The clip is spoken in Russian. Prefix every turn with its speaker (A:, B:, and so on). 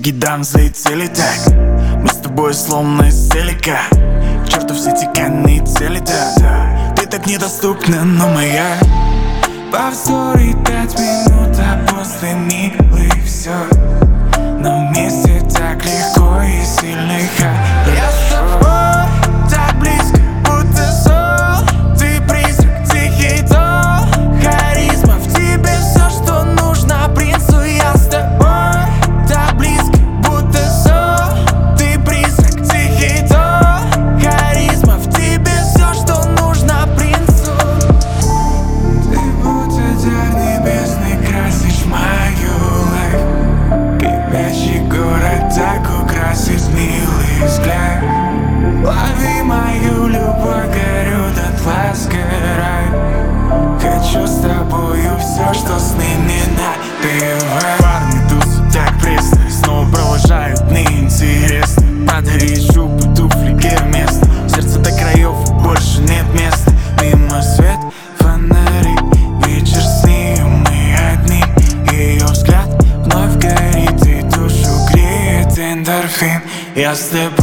A: Шаги дам за и цели так. Мы с тобой словно издалека. К черту все тиканные цели, да. Ты так недоступна, но моя. Повтор и 5 минут, а после милый все. Но вместе так легко и сильно хорошо. Я с тобой так близко, будто сон. Ты призрак, тихий дом. Харизма в тебе все, что нужно принцу. Я с тобой так близко, будто сон. Ты призрак, тихий дом. Харизма в тебе все, что нужно принцу. Ты будто дар небесный, красишь мою лайф. Кипящий город так украсит милый взгляд. Лови мою любовь, горю дотла, сгорай. Хочу с тобою все, что сны не напевай. Парни тусят так пресно, снова провожают неинтересно. Подари шубу, туфли, Гермес. Сердце до краев, больше нет места. Мимо свет, фонари, вечер с ней, мы одни. Ее взгляд вновь горит и душу греет эндорфин. Я с тобой